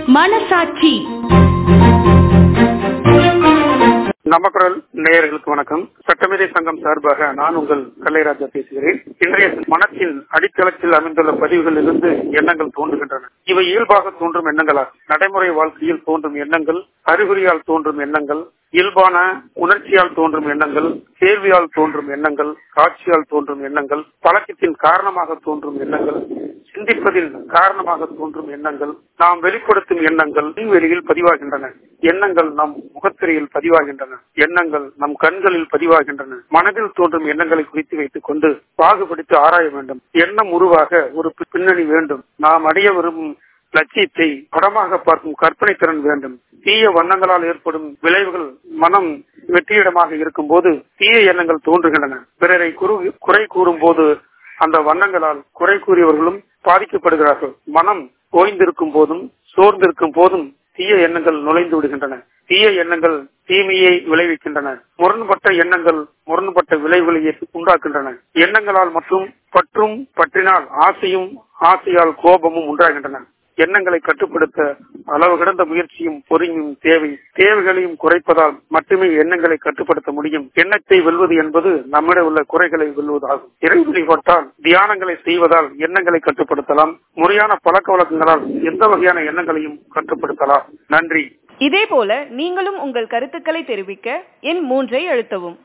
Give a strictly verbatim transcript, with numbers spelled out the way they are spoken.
மனசாட்சி. நமக்குரல் நேயர்களுக்கு வணக்கம். சட்டமேதை சங்கம் சார்பாக நான் உங்கள் கல்லைராஜா பேசுகிறேன். இன்றைய மனத்தின் அடித்தளத்தில் அமைந்துள்ள பதிவுகளிலிருந்து எண்ணங்கள் தோன்றுகின்றன. இவை இயல்பாக தோன்றும் எண்ணங்களா? நடைமுறை வாழ்க்கையில் தோன்றும் எண்ணங்கள், அறிகுறியால் தோன்றும் எண்ணங்கள், இயல்பான உணர்ச்சியால் தோன்றும் எண்ணங்கள், கேள்வியால் தோன்றும் எண்ணங்கள், காட்சியால் தோன்றும் எண்ணங்கள், பழக்கத்தின் காரணமாக தோன்றும் எண்ணங்கள், சிந்திப்பதில் காரணமாக தோன்றும் எண்ணங்கள், நாம் வெளிப்படுத்தும் எண்ணங்கள் வெளியில் பதிவாகின்றன. எண்ணங்கள் நம் முகத்திரையில் பதிவாகின்றன. எண்ணங்கள் நம் கண்களில் பதிவாகின்றன. மனதில் தோன்றும் எண்ணங்களை குறித்து வைத்துக் கொண்டு பாகுபடுத்தி ஆராய வேண்டும். எண்ணம் உருவாக ஒரு பின்னணி வேண்டும். நாம் அடைய விரும்பும் லட்சியத்தை படமாக பார்க்கும் கற்பனை திறன் வேண்டும். தீய வண்ணங்களால் ஏற்படும் விளைவுகள் மனம் வெற்றியிடமாக இருக்கும் போது தீய எண்ணங்கள் தோன்றுகின்றன. பிறரை குறை கூறும் போது அந்த வண்ணங்களால் குறை கூறியவர்களும் பாதிக்கப்படுகிறார்கள். மனம் ஓய்ந்திருக்கும் போதும் சோர்ந்திருக்கும் போதும் தீய எண்ணங்கள் நுழைந்து விடுகின்றன. தீய எண்ணங்கள் தீமையை விளைவிக்கின்றன. முரண்பட்ட எண்ணங்கள் முரண்பட்ட விளைவுகளை உண்டாக்குகின்றன. எண்ணங்களால் மற்றும் பற்றும் பற்றினால் ஆசையும் ஆசையால் கோபமும் உண்டாகின்றன. எண்ணங்களை கட்டுப்படுத்த அளவு கடந்த முயற்சியும் பொறுமையும் தேவை. தேவைகளையும் குறைப்பதால் மட்டுமே எண்ணங்களை கட்டுப்படுத்த முடியும். எண்ணத்தை வெல்வது என்பது நம்மிடம் உள்ள குறைகளை வெல்வதாகும். இறை வழிபாட்டால் தியானங்களை செய்வதால் எண்ணங்களை கட்டுப்படுத்தலாம். முறையான பழக்க வழக்கங்களால் எந்த வகையான எண்ணங்களையும் கட்டுப்படுத்தலாம். நன்றி. இதே போல நீங்களும் உங்கள் கருத்துக்களை தெரிவிக்க எண் மூன்றை அழுத்தவும்.